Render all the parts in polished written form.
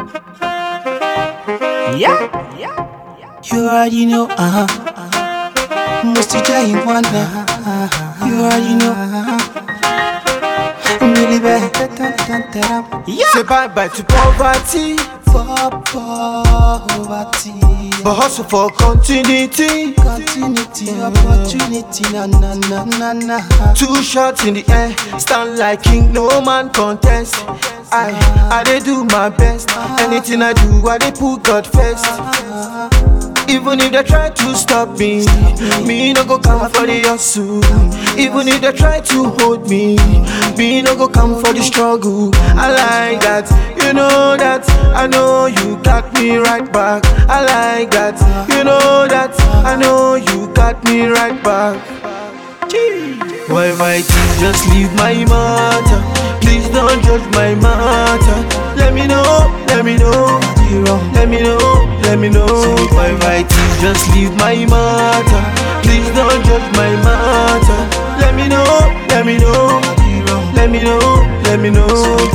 You already know, Must you wonder, you already know, really bad. Say bye bye to poverty, Poverty, but hustle for continuity. continuity, opportunity, na. Two shots in the air, stand like king, no man contest. I dey do my best. Anything I do, I dey put God first. Even if they try to stop me no go come for the hustle. Even if they try to hold me no go come for the struggle. I like that, you know that. I know you got me right back. I like that, you know that. I know you got me right back. Why might you just leave my matter? Please don't judge my matter. Let me know, let me know. Let me know, let me know. Why might you just leave my matter? Please don't judge my matter. Let me know, let me know. Let me know, let me know.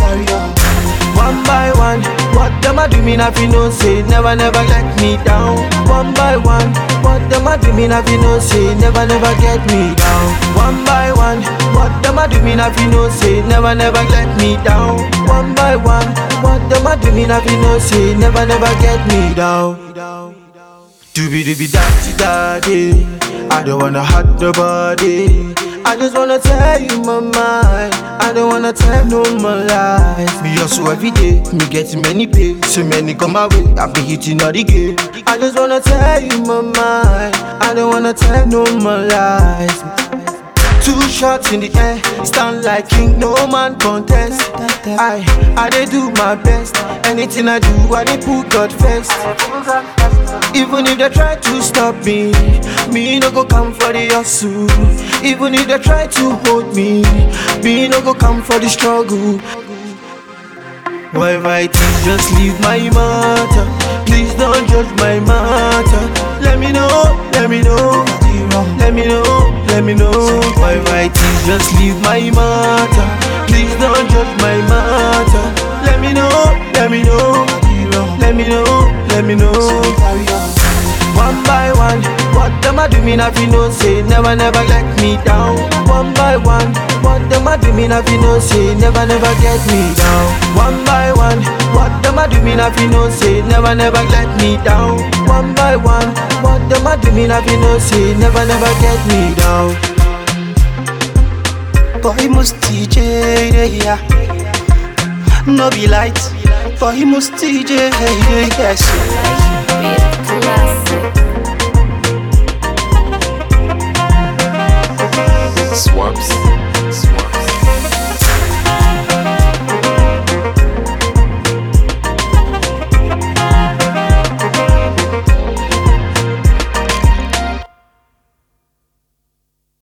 One by one, what them a do me na fi know say never let me down. One by one, what them a do me na fi know say never get me down. One by one, what them a do me na fi know say never let me down. One by one, what them a do me na fi know say never get me down. Doobie daddy, I don't wanna hurt nobody. I just wanna tell you my mind. I don't wanna tell no more lies. Me hustle every day, me getting many pay. So many come my way, I be hitting all the game. I just wanna tell you my mind. I don't wanna tell no more lies. Two shots in the air, stand like king, no man contest. I dey do my best. Anything I do, I dey put God first. Even if they try to stop me no go come for the hustle. Even if they try to hold me no go come for the struggle. Why might you just leave my matter? Please don't judge my matter. Let me know, let me know. Let me know, let me know. Why might you just leave my matter? Please don't judge my matter. Let me know, let me know. Let me know, let me know. One by one, what them a do me na fi know say never let me down. One by one, what them a do me na fi know say never get me down. One by one, what them a do me na fi know say never let me down. One by one, what them a do me na fi know say never get me down. Boy must TJ, yeah. No be light, boy must TJ, yes. Classic.